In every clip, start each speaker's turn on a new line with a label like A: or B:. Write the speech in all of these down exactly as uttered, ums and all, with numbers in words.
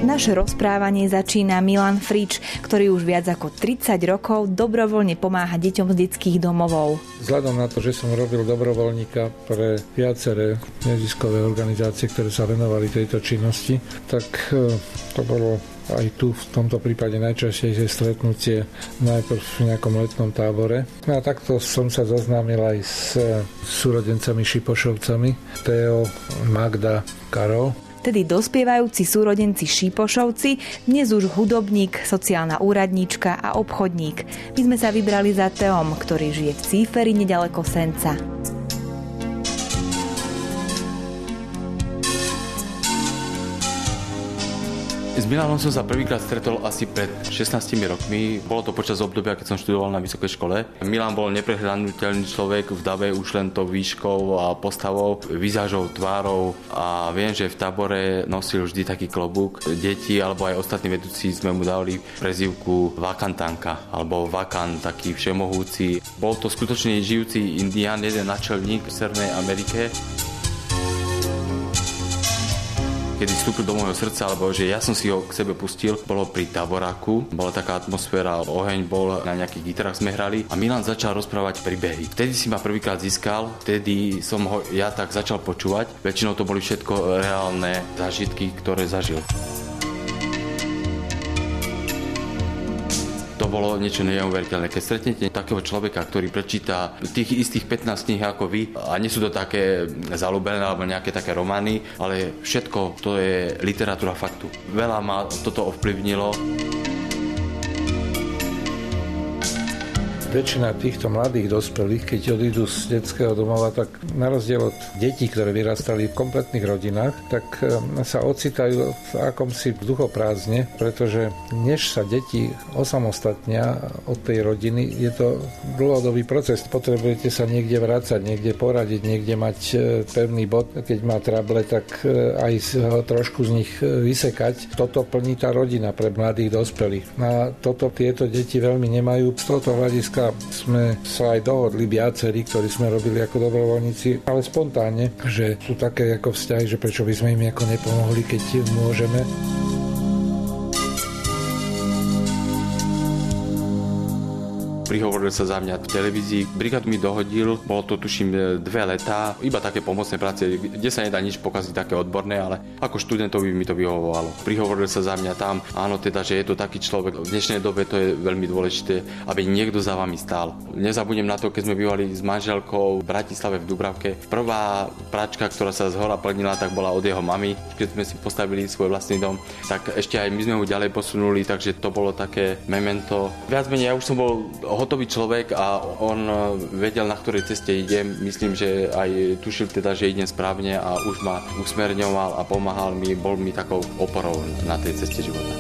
A: Naše rozprávanie začína Milan Frič, ktorý už viac ako tridsať rokov dobrovoľne pomáha deťom z detských domovov.
B: Vzhľadom na to, že som robil dobrovoľníka pre viaceré neziskové organizácie, ktoré sa venovali tejto činnosti, tak to bolo aj tu v tomto prípade najčastejšie stretnutie najprv v nejakom letnom tábore. No a takto som sa zoznámil aj s súrodencami Šipošovcami, Teo, Magda, Karol.
A: Tedy dospievajúci súrodenci Šipošovci, dnes už hudobník, sociálna úradníčka a obchodník. My sme sa vybrali za Teom, ktorý žije v Cíferi nedaleko Senca.
C: S Milanom som sa prvýkrát stretol asi pred šestnástimi rokmi. Bolo to počas obdobia, keď som študoval na vysokej škole. Milan bol neprehľadnutelný človek v dave už len to výškou a postavou, vizážou, tvárou a viem, že v tábore nosil vždy taký klobúk. Deti alebo aj ostatní vedúci sme mu dali prezývku Vakantanka alebo Vakan, taký všemohúci. Bol to skutočne žijúci indián, jeden načelník v Severnej Amerike. Kedy vstúpil do môjho srdca, alebo že ja som si ho k sebe pustil, bolo pri táboráku. Bola taká atmosféra, oheň bol, na nejakých gitarách sme hrali a Milan začal rozprávať príbehy. Vtedy si ma prvýkrát získal, vtedy som ho ja tak začal počúvať. Väčšinou to boli všetko reálne zážitky, ktoré zažil. To bolo niečo neuveriteľné. Keď stretnete takého človeka, ktorý prečíta tých istých pätnásť kníh ako vy, a nie sú to také zaľúbené alebo nejaké také romány, ale všetko to je literatúra faktu. Veľa ma toto ovplyvnilo.
B: Väčšina týchto mladých dospelých, keď odídu z detského domova, tak na rozdiel od detí, ktoré vyrastali v kompletných rodinách, tak sa ocitajú v akomsi vzduchoprázdne, pretože než sa deti osamostatnia od tej rodiny, je to dlhodobý proces. Potrebujete sa niekde vrácať, niekde poradiť, niekde mať pevný bod. Keď má trable, tak aj ho trošku z nich vysekať. Toto plní tá rodina pre mladých dospelých. A toto tieto deti veľmi nemajú. Z tohto hľadiska sme sa aj dohodli viacerí, ktorí sme robili ako dobrovoľníci, ale spontánne, že sú také ako vzťahy, že prečo by sme im ako nepomohli, keď môžeme.
C: Prihovoril sa za mňa v televízii. Brigádu mi dohodil, bolo to tuším dve letá, iba také pomocné práce, kde sa nedá nič pokaziť také odborné, ale ako študentovi mi to vyhovovalo. Prihovoril sa za mňa tam, áno teda, že je to taký človek. V dnešnej dobe to je veľmi dôležité, aby niekto za vami stál. Nezabudnem na to, keď sme bývali s manželkou v Bratislave v Dubravke. Prvá práčka, ktorá sa zhora plnila, tak bola od jeho mamy, keď sme si postavili svoj vlastný dom. Tak ešte aj my sme ho ďalej posunuli, takže to bolo také memento. Viac menej ja už som bol hotový človek a on vedel, na ktorej ceste idem. Myslím, že aj tušil teda, že idem správne a už ma usmerňoval a pomáhal mi, bol mi takou oporou na tej ceste života.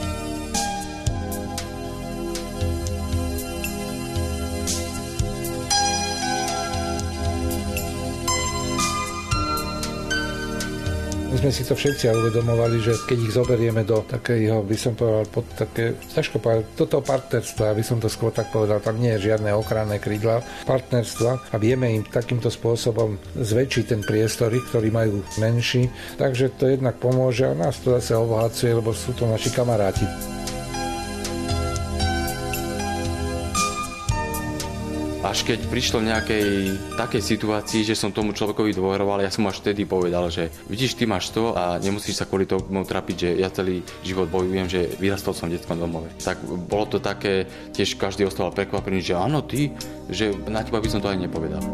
B: My sme si to všetci uvedomovali, že keď ich zoberieme do takého, by som povedal, pod také, ťažko povedať, toto partnerstva, aby som to skôr tak povedal, tam nie je žiadne ochranné krídla, partnerstva a vieme im takýmto spôsobom zväčšiť ten priestory, ktorí majú menší, takže to jednak pomôže a nás to zase obohacuje, lebo sú to naši kamaráti.
C: Až keď prišlo nejakej takej situácii, že som tomu človekovi dôveroval, ja som až vtedy povedal, že vidíš, ty máš to a nemusíš sa kvôli tomu trapiť, že ja celý život bojujem, že vyrastol som v detskom domove. Tak bolo to také, tiež každý ostával prekvapený, že áno, ty, že na teba by som to aj nepovedal.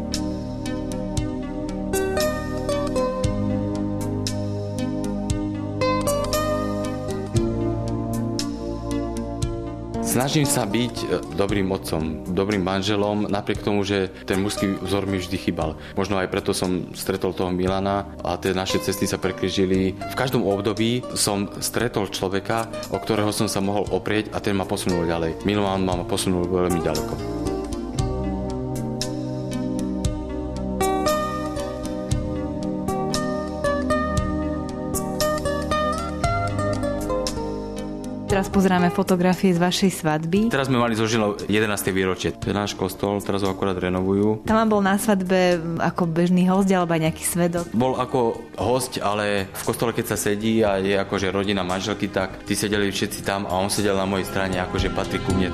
C: Snažím sa byť dobrým otcom, dobrým manželom, napriek tomu, že ten mužský vzor mi vždy chýbal. Možno aj preto som stretol toho Milana a tie naše cesty sa prekryžili. V každom období som stretol človeka, o ktorého som sa mohol oprieť a ten ma posunul ďalej. Milan ma posunul veľmi ďaleko.
A: Teraz pozeráme fotografie z vašej svadby.
C: Teraz sme mali so ženou jedenáste výročie. To je náš kostol, teraz ho akorát renovujú.
A: Tam bol na svadbe ako bežný hosť alebo aj nejaký svedok?
C: Bol ako hosť, ale v kostole keď sa sedí a je akože rodina manželky, tak tí sedeli všetci tam a on sedel na mojej strane, akože patrí ku mne.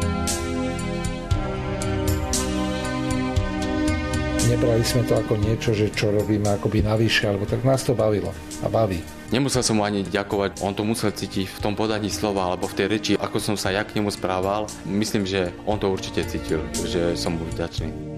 B: Nebrali sme to ako niečo, že čo robíme akoby navyše, alebo tak nás to bavilo a baví.
C: Nemusel som mu ani ďakovať, on to musel cítiť v tom podaní slova alebo v tej reči, ako som sa ja k nemu správal. Myslím, že on to určite cítil, že som mu vďačný.